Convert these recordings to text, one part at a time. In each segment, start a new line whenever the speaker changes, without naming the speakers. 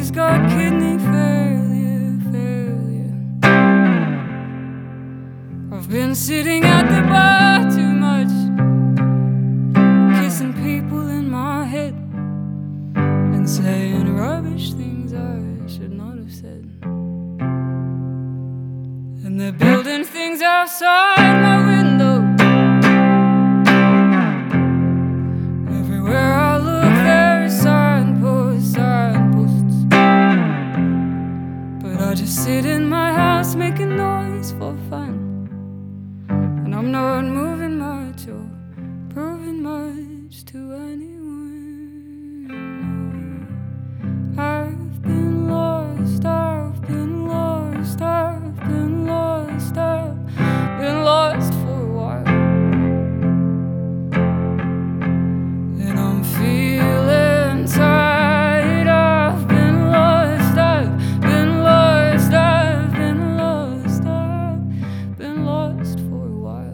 just got kidney failure. I've been sitting at the bar too much, kissing people in my head and saying rubbish things I should not have said. And they're building things outside my window. Everywhere I look there is signposts. But I just sit in my house making noise for fun, and I'm not moving much or proving much to anyone. I've been lost, I've been lost, I've been lost, I've been lost for a while, and I'm feeling tired. I've been lost, I've been lost, I've been lost, I've been lost for a while.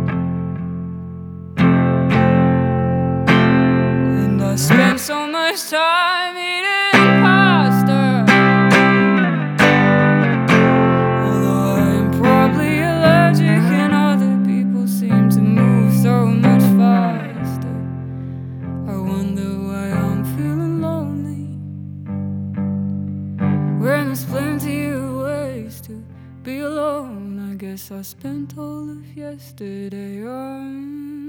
And I spent so much time eating pasta, although I'm probably allergic and other people seem to move so much faster. I wonder why I'm feeling lonely when there's plenty of ways to be alone. I guess I spent all of yesterday on